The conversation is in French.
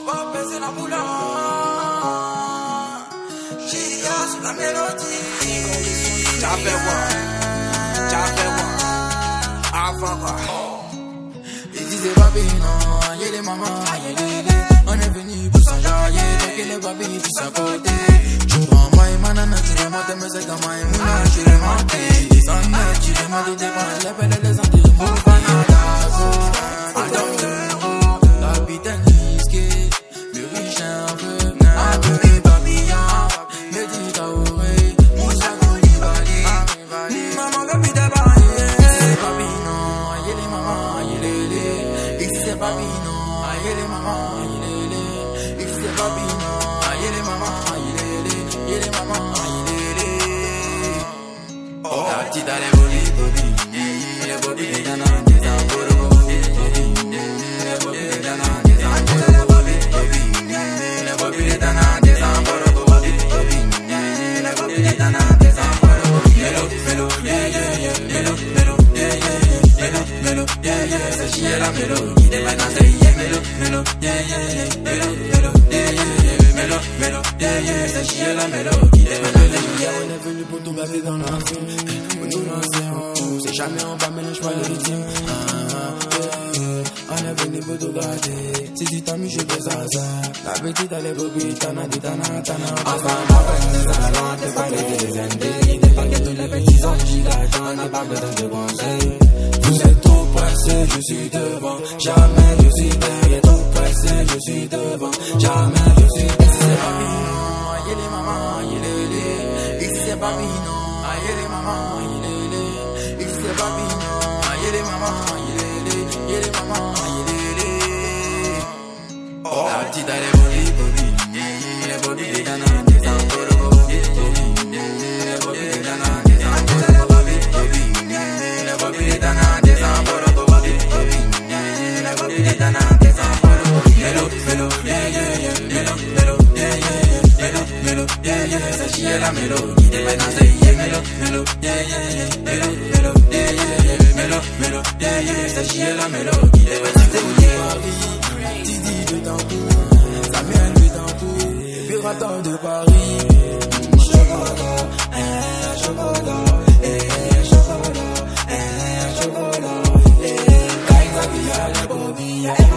pas baisser la boule. J'ai sur la mélodie. T'as fait quoi? Avant quoi? Ils disaient papi non, y'a les mamans, on est venu pour s'enjailler, donc il est papi tous à côté. Tu prends moi et manana, tu les montes, mais c'est comme moi et mouna, tu les montes. Ils sont nets, tu les montes, tu prends les pelles et les antilles, pour Panada. Capitaine risqué, le riche un peu les papillons, me dit Taouré, Moussa Koulibaly, maman veut plus débarrer. C'est papi non, y'a les mamans, y'a les ici c'est papi non, y'a les mamans, y'a les ici c'est papi non, y'a les mamans, y'a les mamans, y'a les oh la petite elle est Bobby, les nanas, des amoureux. La mélodie des maintenant c'est mélo, c'est chier la mélodie des maintenant. On est venu pour tout gâter dans la film, pour nous lancer, c'est jamais on va mélanger pas le rythme. On est venu pour tout gâter, si tu t'as mis je fais ça. La petite elle est Bobby, tana, enfin ma peine, ça va te parler des ND, des paquets de les petits anges gigants, on n'a pas besoin de conseils. Vous êtes trop pressés, je suis devant, jamais je suis derrière. Trop pressé, je suis devant, jamais je suis derrière. Ici c'est papi non, y'a les mamans, y'a les ici c'est papi non, y'a les mamans, y'a les ici c'est papi non, y'a les mamans, y'a les mamans, y'a les oh la petite elle est Bobby, les nanas, des amoureux. C'est chier la mélodie des maintenant c'est c'est chier la mélodie des maintenant. Didi de Tambour, Samuel de Tambour, Pirateur de Paris. Chocolat, chocolat, Kaiser via les Bobby.